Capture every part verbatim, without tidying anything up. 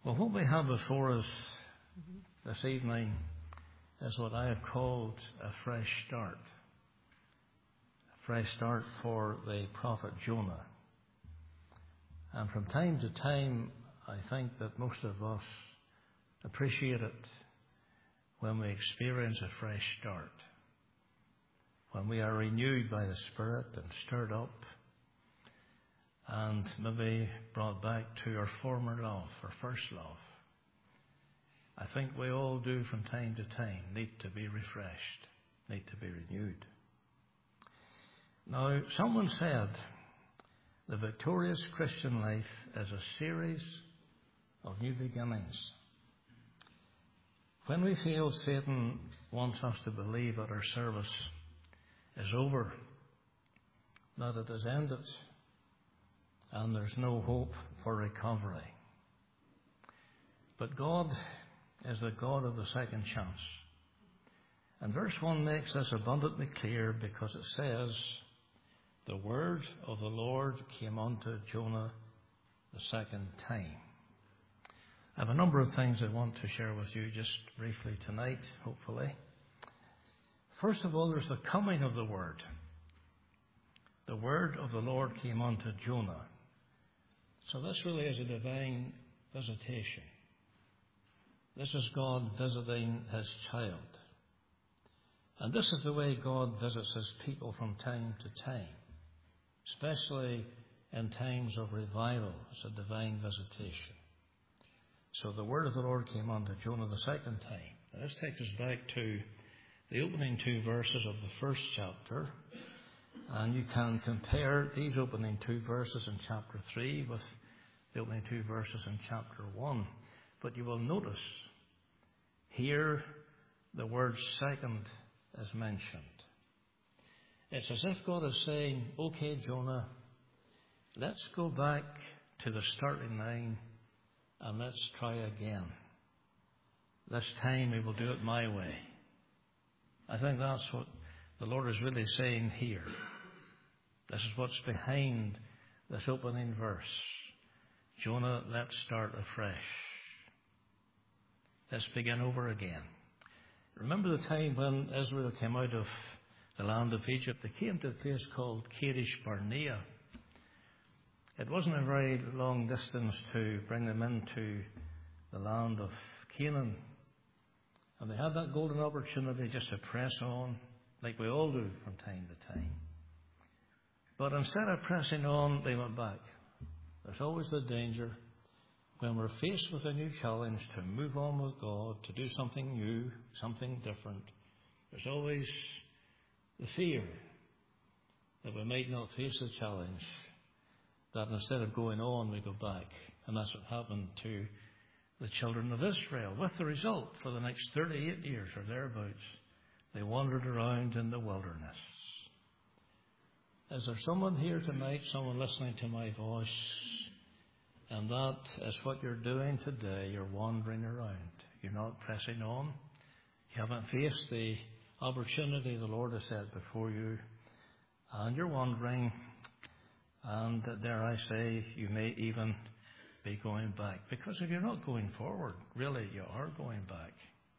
Well, what we have before us this evening is what I have called a fresh start. A fresh start for the prophet Jonah. And from time to time, I think that most of us appreciate it when we experience a fresh start. When we are renewed by the Spirit and stirred up and maybe brought back to our former love, our first love. I think we all do from time to time need to be refreshed, need to be renewed. Now, someone said the victorious Christian life is a series of new beginnings. When we feel Satan wants us to believe that our service is over, that it has ended, and there's no hope for recovery. But God is the God of the second chance. And verse one makes this abundantly clear because it says, the word of the Lord came unto Jonah the second time. I have a number of things I want to share with you just briefly tonight, hopefully. First of all, there's the coming of the word. The word of the Lord came unto Jonah. So this really is a divine visitation. This is God visiting his child. And this is the way God visits his people from time to time, especially in times of revival. It's a divine visitation. So the word of the Lord came unto Jonah the second time. Now this takes us back to the opening two verses of the first chapter. And you can compare these opening two verses in chapter three with the opening two verses in chapter one. But you will notice here the word second is mentioned. It's as if God is saying, okay, Jonah, let's go back to the starting line and let's try again. This time we will do it my way. I think that's what the Lord is really saying here. This is what's behind this opening verse. Jonah, let's start afresh. Let's begin over again. Remember the time when Israel came out of the land of Egypt? They came to a place called Kadesh Barnea. It wasn't a very long distance to bring them into the land of Canaan. And they had that golden opportunity just to press on, like we all do from time to time. But instead of pressing on, they went back. There's always the danger when we're faced with a new challenge to move on with God, to do something new, something different. There's always the fear that we might not face the challenge, that instead of going on, we go back. And that's what happened to the children of Israel, with the result for the next thirty-eight years or thereabouts, they wandered around in the wilderness. Is there someone here tonight, someone listening to my voice, and that is what you're doing today? You're wandering around. You're not pressing on. You haven't faced the opportunity the Lord has set before you, and you're wandering, and dare I say, you may even be going back. Because if you're not going forward, really you are going back.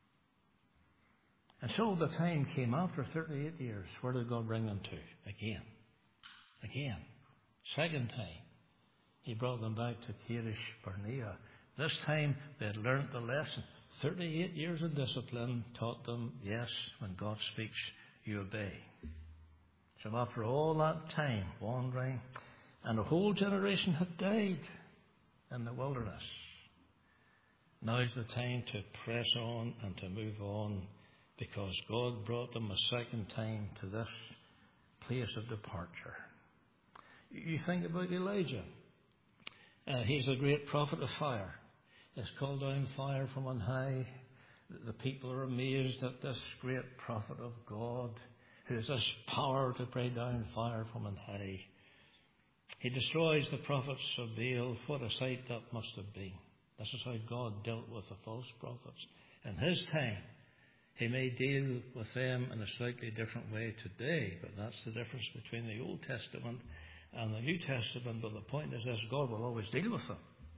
And so the time came after thirty-eight years. Where did God bring them to? Again. Again. Second time. He brought them back to Kadesh Barnea. This time they had learnt the lesson. thirty-eight years of discipline taught them, yes, when God speaks, you obey. So after all that time wandering, and a whole generation had died in the wilderness, now's the time to press on and to move on, because God brought them a second time to this place of departure. You think about Elijah. Uh, he's a great prophet of fire. He's called down fire from on high. The people are amazed at this great prophet of God, who has this power to bring down fire from on high. He destroys the prophets of Baal. What a sight that must have been. This is how God dealt with the false prophets. In his time, he may deal with them in a slightly different way today, but that's the difference between the Old Testament and the New Testament. But the point is this: God will always deal with them.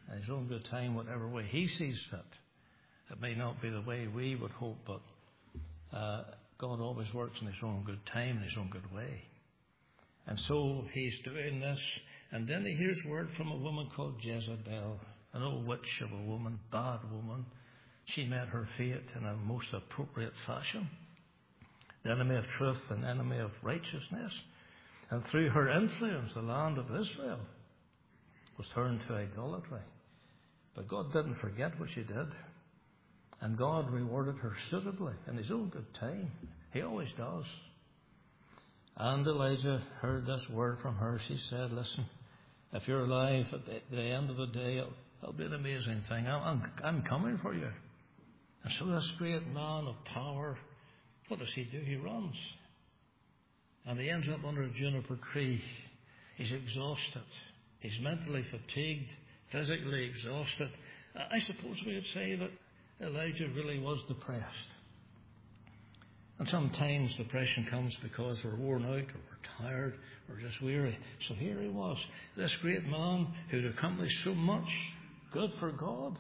in His own good time, whatever way He sees fit. It may not be the way we would hope, but uh, God always works in His own good time, in His own good way. And so He's doing this, and then He hears word from a woman called Jezebel, an old witch of a woman, bad woman. She met her fate in a most appropriate fashion. The enemy of truth and enemy of righteousness. And through her influence, the land of Israel was turned to idolatry. But God didn't forget what she did. And God rewarded her suitably in His own good time. He always does. And Elijah heard this word from her. She said, listen, if you're alive at the, the end of the day, it'll, it'll be an amazing thing. I'm, I'm, I'm coming for you. And so this great man of power, what does he do? He runs. And he ends up under a juniper tree. He's exhausted. He's mentally fatigued, physically exhausted. I suppose we would say that Elijah really was depressed. And sometimes depression comes because we're worn out or we're tired or just weary. So here he was, this great man who'd accomplished so much good for God.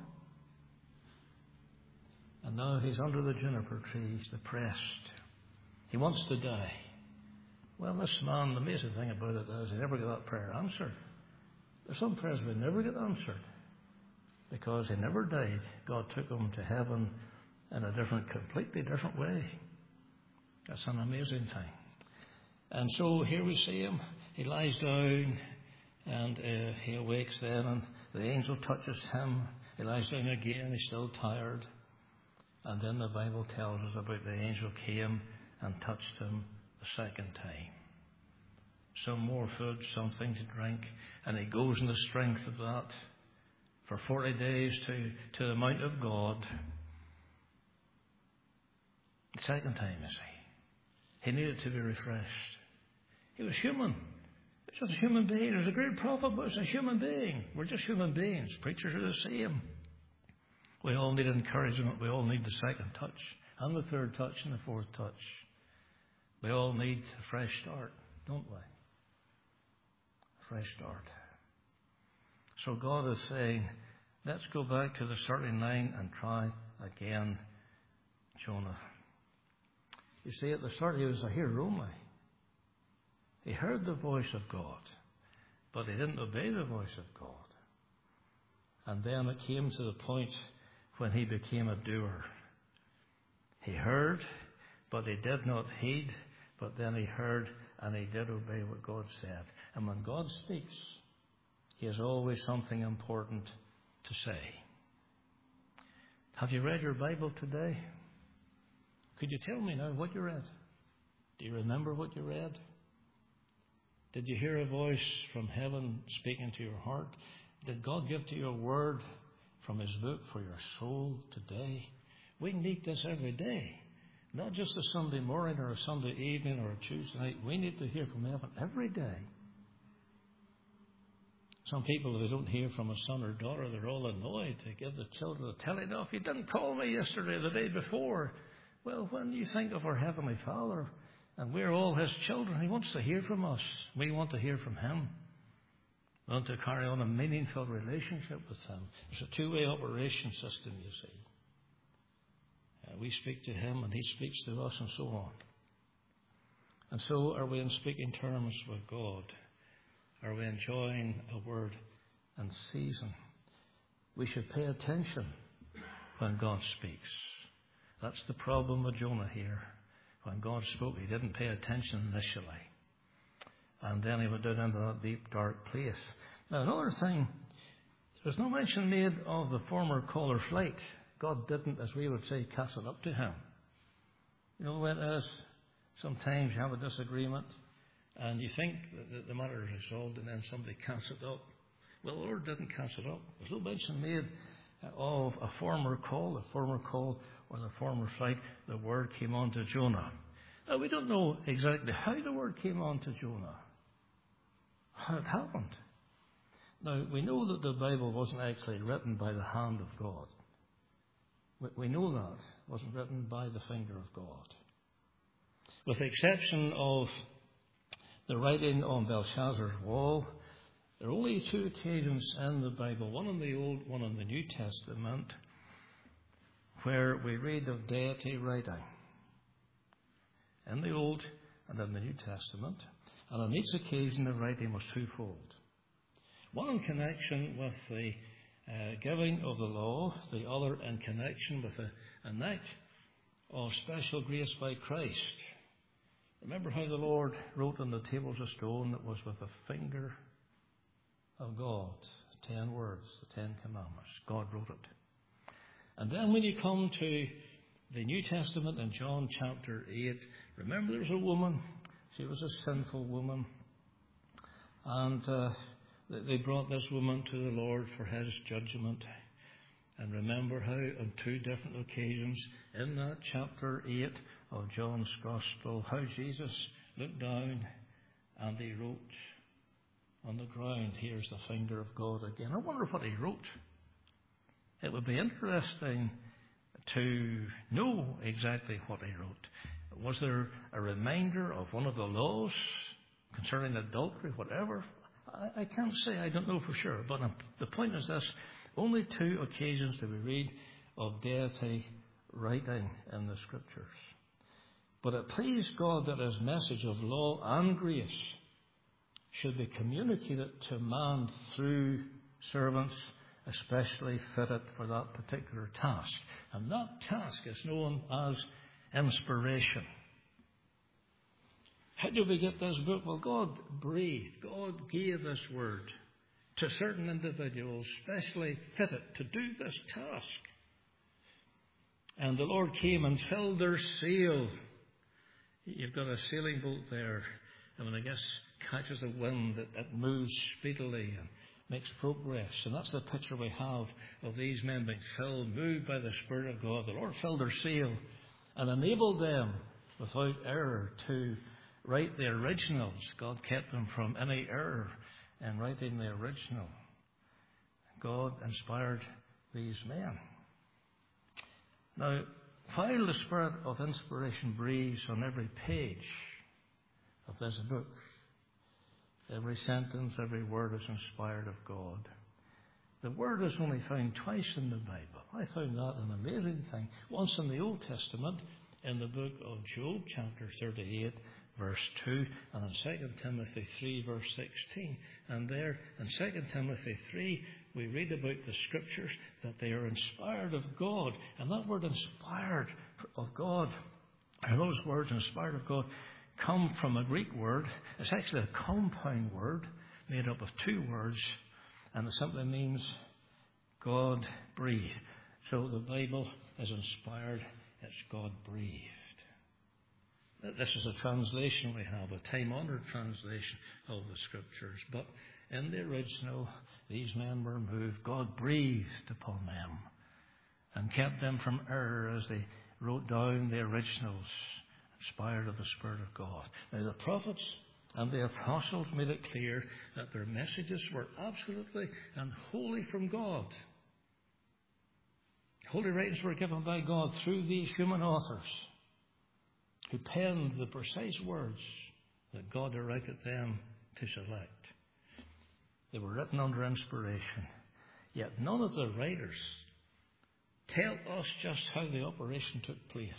And now he's under the juniper tree. He's depressed. He wants to die. Well, this man, the amazing thing about it is he never got that prayer answered. There's some prayers that never get answered because he never died. God took him to heaven in a different, completely different way. That's an amazing thing. And so here we see him. He lies down and uh, he awakes then, and the angel touches him. He lies down again. He's still tired. And then the Bible tells us about the angel came and touched him the second time. Some more food, something to drink. And he goes in the strength of that for forty days to, to the Mount of God. The second time, you see. He needed to be refreshed. He was human. He was just a human being. He was a great prophet, but he was a human being. We're just human beings. Preachers are the same. We all need encouragement. We all need the second touch, and the third touch, and the fourth touch. We all need a fresh start, don't we? A fresh start. So God is saying, let's go back to the starting line and try again, Jonah. You see, at the start he was a hearer only. He heard the voice of God, but he didn't obey the voice of God. And then it came to the point when he became a doer. He heard, but he did not heed, but then he heard and he did obey what God said. And when God speaks, he has always something important to say. Have you read your Bible today? Could you tell me now what you read? Do you remember what you read? Did you hear a voice from heaven speaking to your heart? Did God give to you a word from His book for your soul today? We need this every day. Not just a Sunday morning or a Sunday evening or a Tuesday night. We need to hear from heaven every day. Some people, if they don't hear from a son or daughter, they're all annoyed. They give the children a telling off. You didn't call me yesterday or the day before. Well, when you think of our Heavenly Father, and we're all His children, He wants to hear from us. We want to hear from Him. We want to carry on a meaningful relationship with Him. It's a two-way operation system, you see. Uh, we speak to Him and He speaks to us and so on. And so are we in speaking terms with God? Are we enjoying a word and season? We should pay attention when God speaks. That's the problem with Jonah here. When God spoke, he didn't pay attention initially. And then he went down into that deep, dark place. Now, another thing, there's no mention made of the former caller flight. God didn't, as we would say, cast it up to him. You know when it is, sometimes you have a disagreement and you think that the matter is resolved and then somebody casts it up. Well, the Lord didn't cast it up. There's no mention made of a former call, a former call or the former flight. The word came on to Jonah. Now, we don't know exactly how the word came on to Jonah, how it happened. Now, we know that the Bible wasn't actually written by the hand of God. We know that. It wasn't written by the finger of God. With the exception of the writing on Belshazzar's wall, There are only two occasions in the Bible, one in the Old, one in the New Testament, where we read of deity writing. In the Old and in the New Testament. And on each occasion the writing was twofold. One in connection with the uh, giving of the law, the other in connection with a, an act of special grace by Christ. Remember how the Lord wrote on the tables of stone that was with the finger of God. Ten words, the Ten Commandments. God wrote it. And then when you come to the New Testament in John chapter eight, remember there was a woman. She was a sinful woman. And uh, they brought this woman to the Lord for his judgment. And remember how on two different occasions in that chapter eight of John's Gospel, how Jesus looked down and he wrote on the ground, "Here's the finger of God again." I wonder what he wrote. It would be interesting to know exactly what he wrote. Was there a reminder of one of the laws concerning adultery, whatever? I, I can't say. I don't know for sure. But the point is this. Only two occasions do we read of deity writing in the Scriptures. But it pleased God that his message of law and grace should be communicated to man through servants especially fitted for that particular task. And that task is known as inspiration. How do we get this book? Well, God breathed. God gave this word to certain individuals specially fitted to do this task. And the Lord came and filled their sail. You've got a sailing boat there. And when it gets, catches the wind, it, it moves speedily and makes progress. And that's the picture we have of these men being filled, moved by the Spirit of God. The Lord filled their sail and enabled them without error to write the originals. God kept them from any error in writing the original. God inspired these men. Now, while the Spirit of inspiration breathes on every page of this book, every sentence, every word is inspired of God. The word is only found twice in the Bible. I found that an amazing thing. Once in the Old Testament, in the book of Job, chapter thirty-eight, verse two, and in Second Timothy three, verse sixteen. And there, in Second Timothy three, we read about the Scriptures, that they are inspired of God. And that word inspired of God, and those words inspired of God, come from a Greek word. It's actually a compound word made up of two words, and it simply means God breathed. So the Bible is inspired, it's God breathed. This is a translation we have, a time-honored translation of the Scriptures. But in the original, these men were moved. God breathed upon them and kept them from error as they wrote down the originals, inspired of the Spirit of God. Now, the prophets and the apostles made it clear that their messages were absolutely and wholly from God. Holy writings were given by God through these human authors who penned the precise words that God directed them to select. They were written under inspiration. Yet none of the writers tell us just how the operation took place.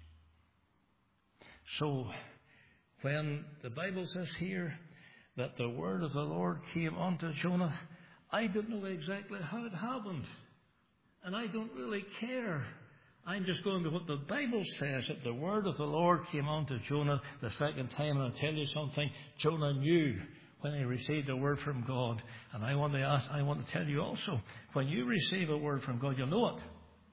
So, when the Bible says here that the word of the Lord came unto Jonah, I don't know exactly how it happened. And I don't really care. I'm just going to what the Bible says, that the word of the Lord came unto Jonah the second time. And I'll tell you something, Jonah knew when he received a word from God. And I want to ask, I want to tell you also, when you receive a word from God, you'll know it.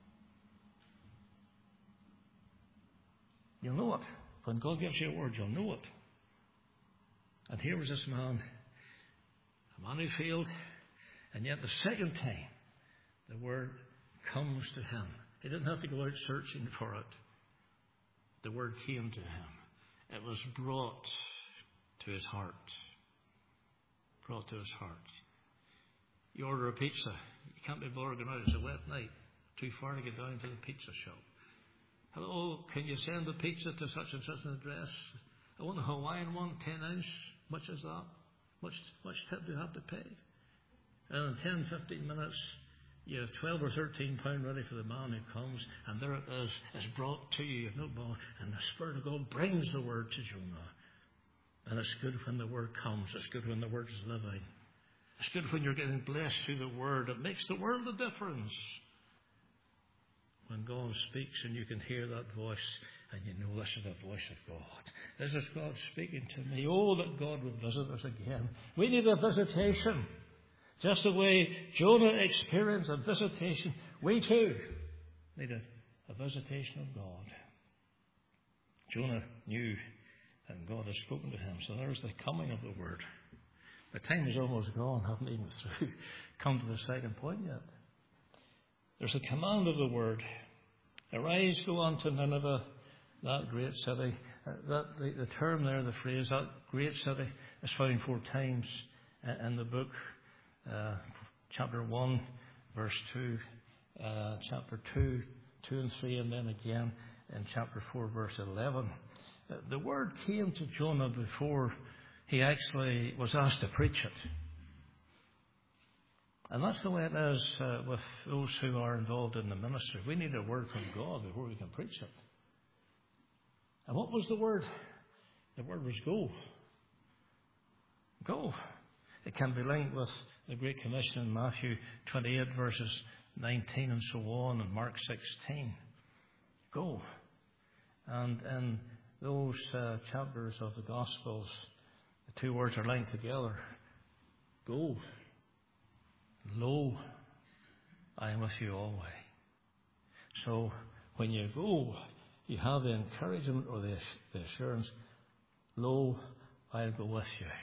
You'll know it. When God gives you a word, you'll know it. And here was this man, a man who failed, and yet the second time the word comes to him. He didn't have to go out searching for it. The word came to him. It was brought to his heart. Brought to his heart. You order a pizza. You can't be bothered going out. It's a wet night. Too far to get down to the pizza shop. Hello, can you send the pizza to such and such an address? I want a Hawaiian one, ten ounce. Much is that? Much, much tip do you have to pay? And in ten, fifteen minutes, you have twelve or thirteen pound ready for the man who comes, and there it is, it's brought to you. You have no ball, and the Spirit of God brings the word to Jonah. And it's good when the word comes. It's good when the word is living. It's good when you're getting blessed through the word. It makes the world a difference. When God speaks and you can hear that voice, and you know this is the voice of God. This is God speaking to me. Oh, that God would visit us again. We need a visitation. Just the way Jonah experienced a visitation, we too need a, a visitation of God. Jonah knew that God had spoken to him. So there's the coming of the word. The time is almost gone. I haven't even through come to the second point yet. There's a command of the word. Arise, go on to Nineveh, that great city. Uh, that the, the term there, the phrase, that great city, is found four times uh, in the book. Uh, chapter one, verse two, uh, chapter two, two and three, and then again in chapter four, verse eleven. Uh, the word came to Jonah before he actually was asked to preach it. And that's the way it is uh, with those who are involved in the ministry. We need a word from God before we can preach it. And what was the word? The word was go. Go. It can be linked with the Great Commission in Matthew twenty-eight, verses nineteen and so on, and Mark sixteen. Go. And in those uh, chapters of the Gospels, the two words are linked together. Go. Lo, I am with you always. So when you go, you have the encouragement or the, the assurance, lo, I'll go with you.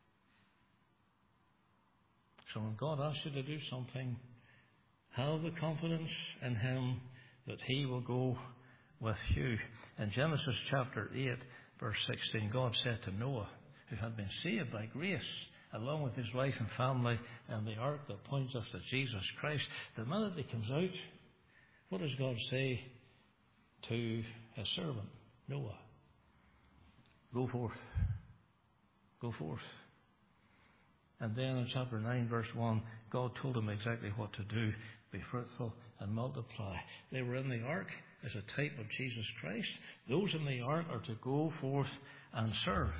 So when God asks you to do something, have the confidence in Him that He will go with you. In Genesis chapter eight, verse sixteen, God said to Noah, who had been saved by grace, along with his wife and family, and the ark that points us to Jesus Christ, the minute he comes out, what does God say to his servant, Noah? Go forth. Go forth. And then in chapter nine, verse one, God told him exactly what to do. Be fruitful and multiply. They were in the ark as a type of Jesus Christ. Those in the ark are to go forth and serve.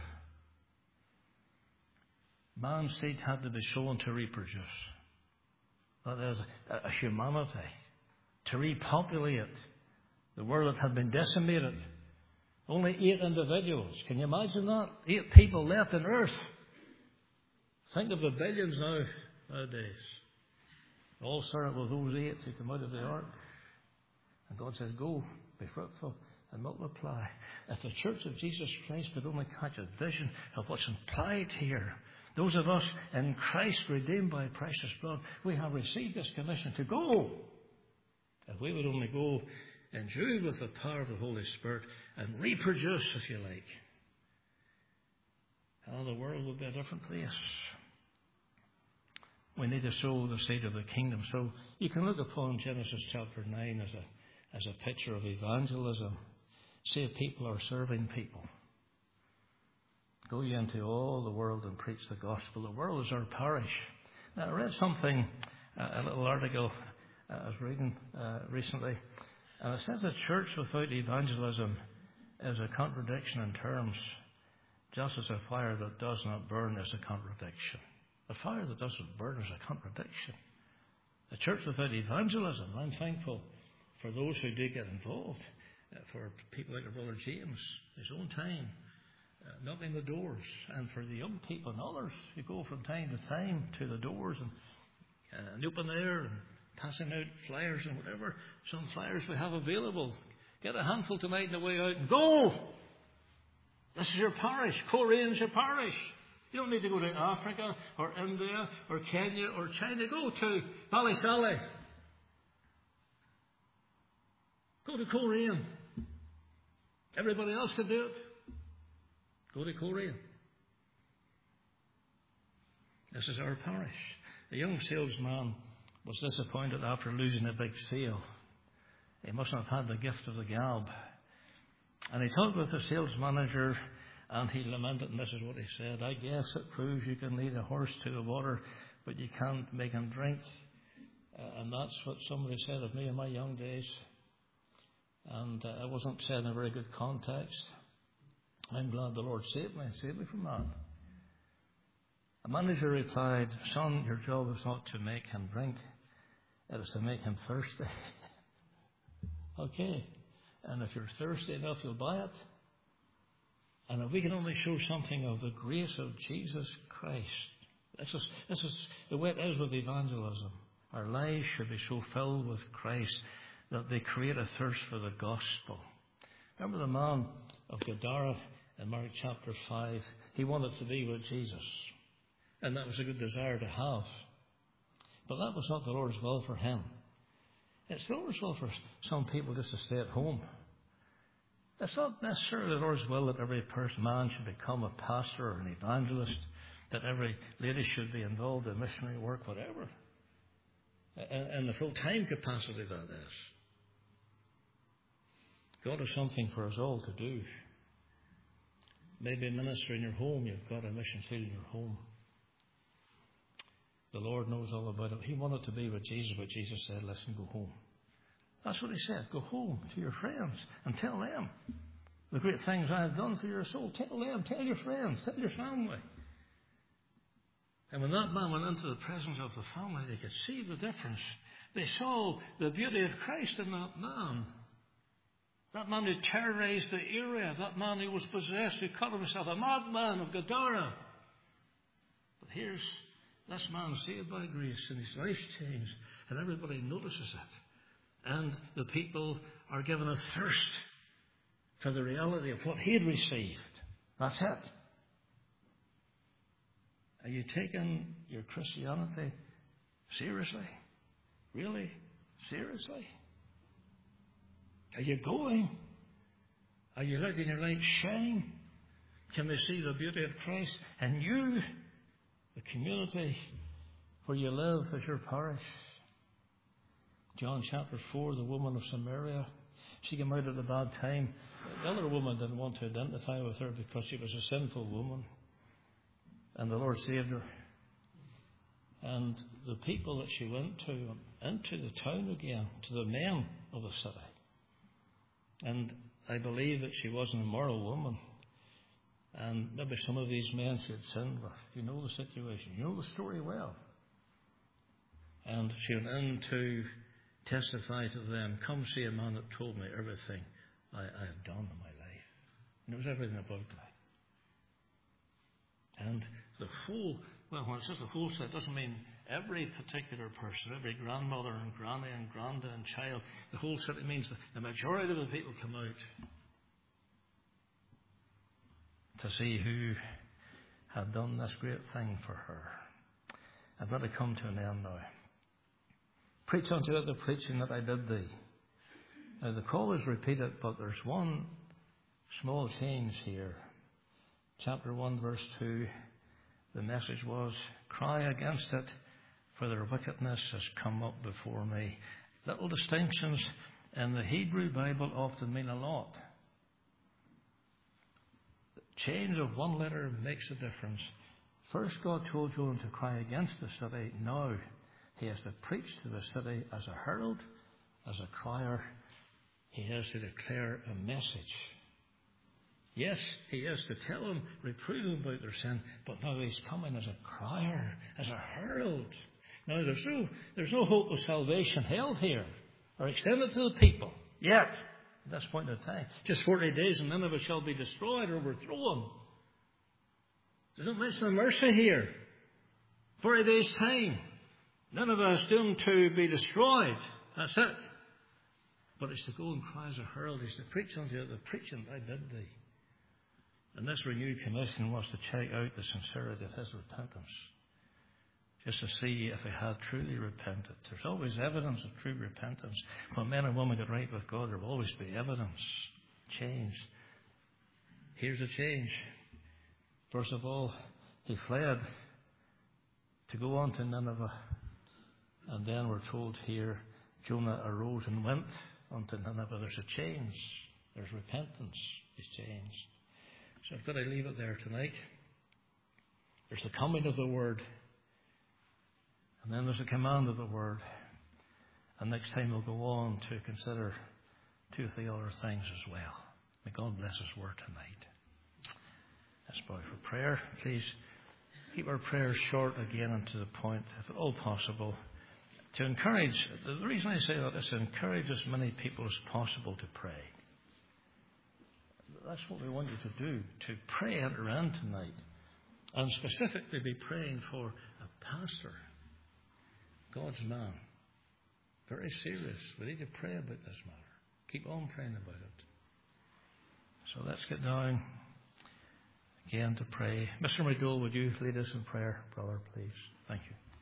Man's seed had to be sown to reproduce. That is, a, a humanity. To repopulate the world that had been decimated. Only eight individuals. Can you imagine that? Eight people left on earth. Think of the billions now, nowadays. All started with those eight who come out of the ark. And God says, go, be fruitful and multiply. If the Church of Jesus Christ could only catch a vision of what's implied here, those of us in Christ redeemed by precious blood, we have received this commission to go. If we would only go endued with the power of the Holy Spirit and reproduce, if you like, how the world would be a different place. We need to sow the seed of the kingdom. So you can look upon Genesis chapter nine as a, as a picture of evangelism. Say people are serving people. Go ye into all the world and preach the gospel. The world is our parish. Now, I read something, uh, a little article uh, I was reading uh, recently, and it says a church without evangelism is a contradiction in terms, just as a fire that does not burn is a contradiction. A fire that doesn't burn is a contradiction. A church without evangelism, I'm thankful for those who do get involved, uh, for people like our brother James, his own time, Uh, knocking the doors, and for the young people and others who go from time to time to the doors and, uh, and open air and passing out flyers and whatever, some flyers we have available. Get a handful tonight on the way out and go! This is your parish. Korean's your parish. You don't need to go to Africa or India or Kenya or China. Go to Ballysally. Go to Korean. Everybody else can do it. Go to Korea. This is our parish. The young salesman was disappointed after losing a big sale. He mustn't have had the gift of the gab. And he talked with the sales manager, And he lamented, and this is what he said: I guess it proves you can lead a horse to the water, but you can't make him drink. Uh, and that's what somebody said of me in my young days. And uh, it wasn't said in a very good context. I'm glad the Lord saved me, saved me from that. A manager replied, son, your job is not to make him drink, it is to make him thirsty. Okay. And if you're thirsty enough, you'll buy it. And if we can only show something of the grace of Jesus Christ, this is, this is the way it is with evangelism. Our lives should be so filled with Christ that they create a thirst for the gospel. Remember the man of Gadara in Mark chapter five? He wanted to be with Jesus. And that was a good desire to have. But that was not the Lord's will for him. It's the Lord's will for some people just to stay at home. It's not necessarily the Lord's will that every person, man should become a pastor or an evangelist, that every lady should be involved in missionary work, whatever. In the full-time capacity, that is. God has something for us all to do. Maybe a minister in your home, you've got a mission field in your home. The Lord knows all about it. He wanted to be with Jesus, but Jesus said, listen, go home. That's what he said. Go home to your friends and tell them the great things I have done for your soul. Tell them, tell your friends, tell your family. And when that man went into the presence of the family, they could see the difference. They saw the beauty of Christ in that man. That man who terrorized the area. That man who was possessed, who called himself a madman of Gadara. But here's this man saved by grace, and his life changed, and everybody notices it. And the people are given a thirst for the reality of what he had received. That's it. Are you taking your Christianity seriously? Really? Seriously? Are you going? Are you letting your light shine? Can they see the beauty of Christ in you? The community where you live as your parish. John chapter four, the woman of Samaria. She came out at a bad time. The other woman didn't want to identify with her because she was a sinful woman. And the Lord saved her. And the people that she went to, into the town again, to the men of the city. And I believe that she was an immoral woman. And maybe some of these men she had sinned with. You know the situation. You know the story well. And she went in to testify to them, come see a man that told me everything I, I have done in my life. And it was everything about me. And the whole, well, when it says the whole set, it doesn't mean every particular person, every grandmother and granny and granda and child. The whole set, it means the majority of the people come out to see who had done this great thing for her. I've got to come to an end now. Preach unto it the preaching that I did thee. Now the call is repeated, but there's one small change here. Chapter one, verse two, the message was, cry against it, for their wickedness has come up before me. Little distinctions in the Hebrew Bible often mean a lot. The change of one letter makes a difference. First, God told Jonah to cry against the city. Now, he has to preach to the city as a herald, as a crier. He has to declare a message. Yes, he has to tell them, reprove them about their sin, but now he's coming as a crier, as a herald. Now, there's no, there's no hope of salvation held here, or extended to the people, yet, at this point in time. Just forty days and Nineveh shall be destroyed or overthrown. There's no mention of mercy here. forty days' time. Nineveh is doomed to be destroyed. That's it. But it's to go and cry as a herald. It's to preach unto it the preaching I bid thee. And this renewed commission was to check out the sincerity of his repentance. Just to see if he had truly repented. There's always evidence of true repentance. When men and women get right with God, there will always be evidence. Change. Here's a change. First of all, he fled to go on to Nineveh. And then we're told here, Jonah arose and went unto Nineveh. There's a change. There's repentance. He's changed. So I've got to leave it there tonight. There's the coming of the Word. And then there's the command of the Word. And next time we'll go on to consider two or three other things as well. May God bless His Word tonight. Let's bow for prayer. Please keep our prayers short again and to the point, if at all possible. To encourage, the reason I say that is to encourage as many people as possible to pray. That's what we want you to do, to pray at around tonight. And specifically be praying for a pastor, God's man. Very serious. We need to pray about this matter. Keep on praying about it. So let's get down again to pray. Mister McDowell, would you lead us in prayer, brother, please? Thank you.